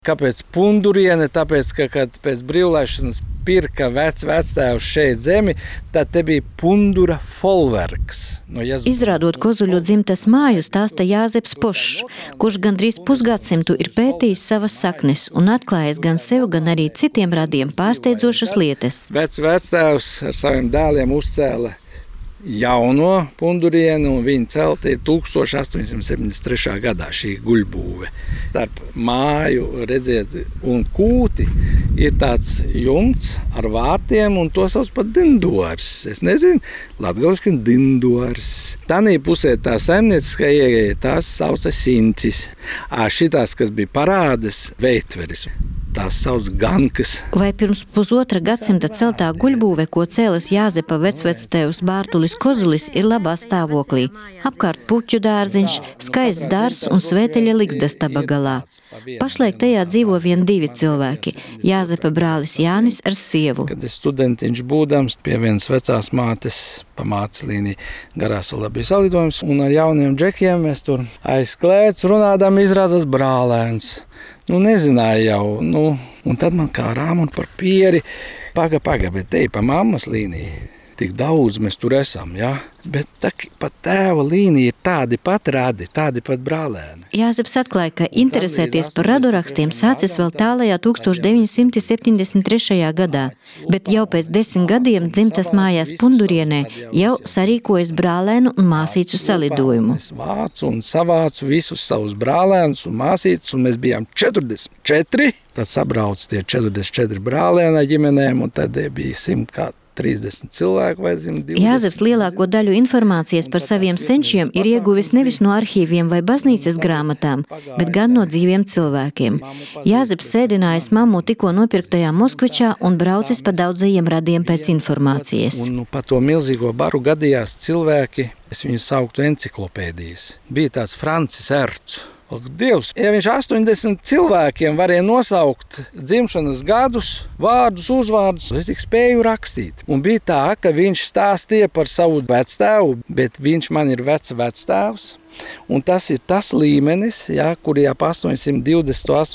Kāpēc Punduriene? Tāpēc, ka, kad pēc brīvlaišanas pirka vectēvs šeit zemi, tad te bija Pundura folverks. Izrādot Kozuļu dzimtas māju, stāsta Jāzeps Pošs, kurš gandrīz pusgadsimtu ir pētījis savas saknes un atklājis gan sev, gan arī citiem radiem pārsteidzošas lietas. Vectēvs ar saviem dēliem uzcēla jauno Pundurieni, un viņa celta ir 1873. gadā šī guļbūve. Starp māju, redziet, un kūti ir tāds jumts ar vārtiem, un to sauc par dindors. Es nezinu, latgaliski dindors. Tanī pusē tā saimnieciskā ieeja, tās sauca sincis. Šitās, kas bija parādes, veitveris. Tās sauc gankas. Vai pirms pusotra gadsimta celtā guļbūve, ko cēlis Jāzepa vecvectēvs Bārtulis Kozulis, ir labā stāvoklī. Apkārt puķu dārziņš, skaists dārzs un svēteļa ligzdastaba galā. Pašlaik tajā dzīvo vien 2 cilvēki – Jāzepa brālis Jānis ar sievu. Kad es studentiņš būdams pie vienas vecās mātes pa mātes līniju garās vēl bija salidojums, un ar jauniem džekiem mēs tur aiz klēts runādām izrādās brālēns. Nezināju jau, un tad man kā rāmuni par pieri, paga, bet te pa mammas līniju. Tik daudz mēs tur esam, ja? Bet pat tēva līnija ir tādi pat radi, tādi pat brālēni. Jāzeps atklāja, ka interesēties par radurakstiem sācis vēl tālajā 1973. gadā, bet jau pēc 10 gadiem dzimtas mājās Pundurienē jau sarīkojas brālēnu un māsīcu salidojumu. Es vācu un savācu visus savus brālēnus un māsīcus, un mēs bijām 44. Tad sabrauc tie 44 brālēna ģimenēm, un tad bija 130 cilvēku vai 120. Jāzeps lielāko daļu informācijas par saviem senčiem ir ieguvis nevis no arhīviem vai baznīcas grāmatām, bet gan no dzīviem cilvēkiem. Jāzeps sēdinājis mammu tikko nopirktajā Moskvičā un braucis pa daudzajiem radiem pēc informācijas. Un pa to milzīgo baru gadījās cilvēki, es viņu sauktu enciklopēdijas. Bija tāds Francis Erts. Dievs, ja viņš 80 cilvēkiem varēja nosaukt dzimšanas gadus, vārdus, uzvārdus, es tik spēju rakstīt. Un bija tā, ka viņš stāstīja par savu vectēvu, bet viņš man ir vectēvs. Un tas ir tas līmenis, kuri ap 820,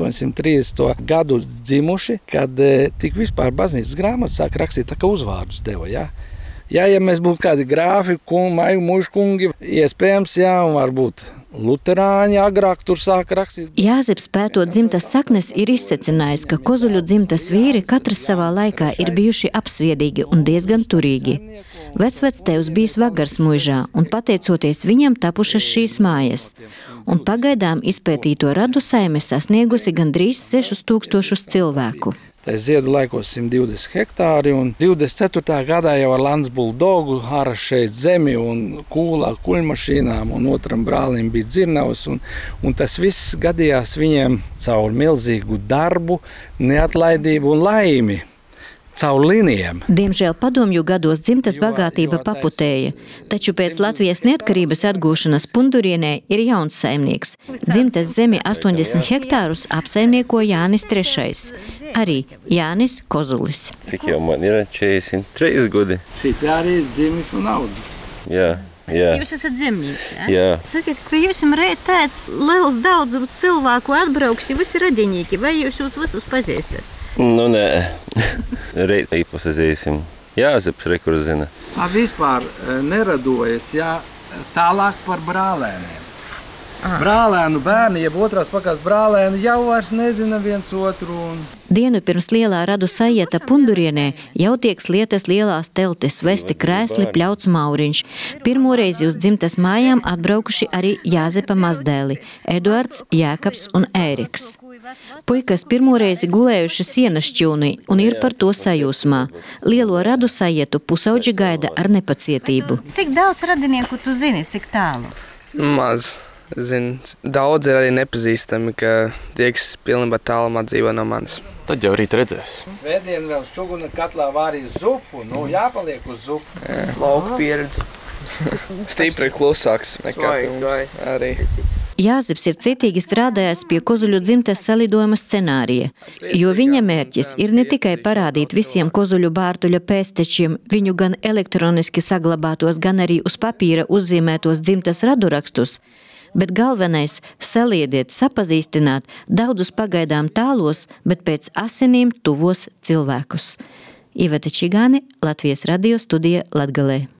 830 gadu dzimuši, kad tik vispār baznīcas grāmatas sāk rakstīt, tā kā uzvārdus deva, Ja mēs būtu kādi grāfi, maju mužu kungi, iespējams, un varbūt luterāņi agrāk tur sāka rakstīt. Jāzeps pētot dzimtas saknes ir izsecinājis, ka Kozuļu dzimtas vīri katrs savā laikā ir bijuši apsviedīgi un diezgan turīgi. Vecvectēvs bijis Vagars muižā, un pateicoties viņam tapušas šīs mājas. Un pagaidām izpētīto radu saime sasniegusi gandrīz 6000 cilvēku. Tā ziedu laikos 120 hektāri, un 24. gadā jau ar Lands Buldogu hara šeit zemi un kūlā kuļmašīnām, un otram brālim bija dzirnavas, un tas viss gadījās viņiem caur milzīgu darbu, neatlaidību un laimi. Caur linijām. Diemžēl padomju gados dzimtas bagātība paputēja, taču pēc Latvijas neatkarības atgūšanas Pundurienē ir jauns saimnieks. Dzimtas zemi 80 hektārus apsaimnieko Jānis III. Arī Jānis Kozulis. Cik jau man ir 43 gadi? Šī arī ir dzimis un audzis. Jā. Jūs esat zemnieks, Jā. Sakiet, ka jūs reit tāds liels daudzums cilvēku atbrauks, ja visi radinīki, vai jūs visus pazīstat? Nē, reit pasazēsim. Jāzeps rekurs zina. Vispār neradojas, tālāk par brālēniem. Brālēnu bērni, jeb otrās pakās brālēni, jau vairs nezina viens otru. Dienu pirms lielā radu sajieta Pundurienē jau tiek lietas lielās teltes, vesti krēsli, pļauts Mauriņš. Pirmoreizi uz dzimtas mājām atbraukuši arī Jāzepa mazdēli – Eduards, Jēkabs un Ēriks. Puikas pirmoreizi gulējuši sienas šķūnī un ir par to sajūsmā. Lielo radu sajietu pusauģi gaida ar nepacietību. Cik daudz radinieku tu zini, cik tālu? Maz. Daudz ir arī nepazīstami, ka tie, kas pilnībā tālumā dzīvo no manis. Tad jau rīt redzēs. Svētdien vēl šķuguna katlā vārīs zupu, jāpaliek uz zupu. Lauku pieredze. Stipri klusāks nekā pirms arī. Jāzeps ir citīgi strādājis pie Kozuļu dzimtes salidojuma scenārija, jo viņa mērķis ir ne tikai parādīt visiem Kozuļu Bārtuļa pēstečiem viņu gan elektroniski saglabātos, gan arī uz papīra uzzīmētos dzimtes radurakstus, bet galvenais saliediet, sapazīstināt daudzus pagaidām tālos, bet pēc asinīm tuvos cilvēkus. Iveta Čigāne, Latvijas radio studija Latgalē.